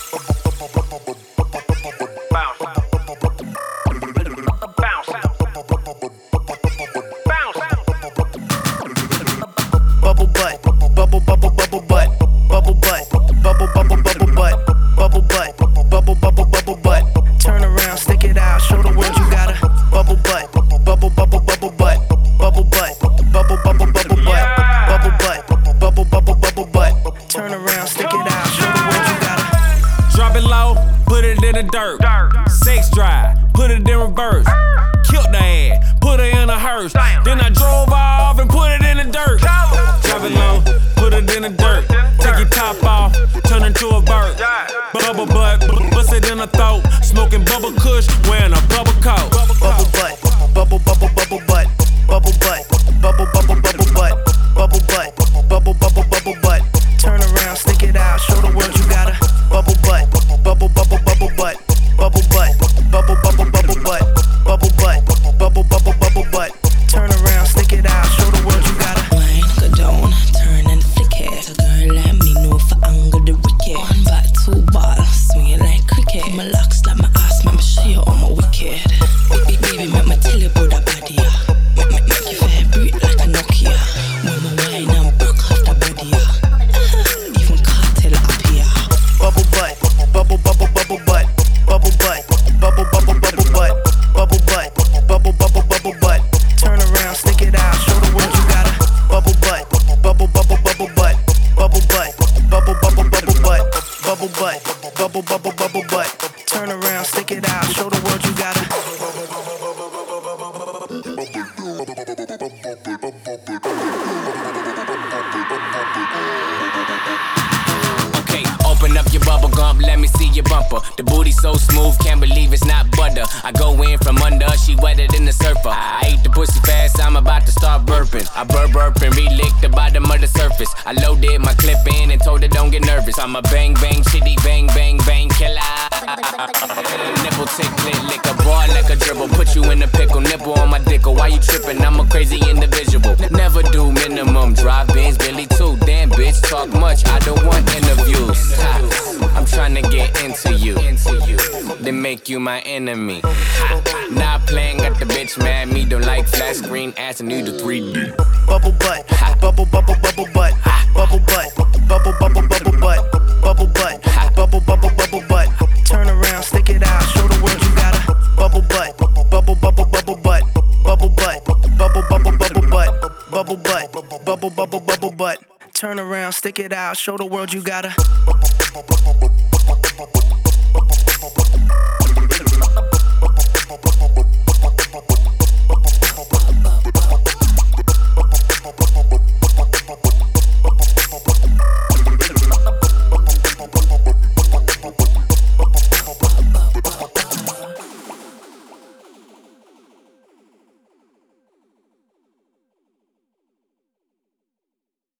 Sex drive, put it in reverse. Killed the ass, put her in a hearse. Then I drove off and put it in the dirt. Drop it low, put it in the dirt. Take your top off, turn into a bird. Bubble butt, bust it in her throat. Smoking bubble kush, wearing a bubble coat. Bubble butt, bubble bubble bubble butt. Bubble butt, bubble bubble bubble butt. Bubble butt, bubble bubble bubble butt. Turn around, stick it out, show the world you got a bubble butt, bubble bubble bubble butt. Bubble butt, bubble bubble bubble butt. Bubble butt, bubble bubble bubble butt. Turn around, stick it out, show the world you got a wine, go down, turn and flick it. So girl, let me know for angle the wicked. One back, two ball, swing it like cricket. My locks like my ass, make me show you all my wicked. Baby, make me tell you about that body, yeah. Make you vibrate like a Nokia. When my wine and broke off the body, yeah. Even cartel up here. Bubble butt, bubble bubble bubble butt. Bubble butt, bubble bubble bubble butt. Bubble butt, bubble bubble bubble butt. Turn around, stick it out, show the world you got a bubble butt, bubble bubble bubble butt. Bubble butt, bubble bubble bubble butt. Bubble butt, bubble bubble bubble butt. Turn around, stick it out, show the world you got a Okay, open up your bubble gum, let me see your bumper. The booty so smooth, can't believe it's not butter. I go in from under, she wetter than the surfer. I ate the pussy fast, I'm about to start burping. I burp and re-lick the bottom of the surface. I loaded my clip in and told her don't get nervous. I'm a bang bang shitty bang bang bang killer. Nipple tick click lick a ball like a dribble. Put you in a pickle, nipple on my dickle. Why you tripping? I'm a crazy individual. Never do minimum, drive Benz, Billy too. Damn bitch, talk much, I don't want interviews. I'm trying to get into you, then make you my enemy. Not playing, got the bitch mad. Me don't like flat screen ass and need a 3D. bubble butt, bubble bubble bubble butt. Bubble butt, bubble bubble bubble butt. Bubble butt, bubble bubble bubble butt. Turn around, stick it out, show the world you got a bubble butt, bubble bubble bubble butt. Bubble butt, bubble bubble bubble butt. Bubble butt, bubble bubble bubble butt. Turn around, stick it out, show the world you got a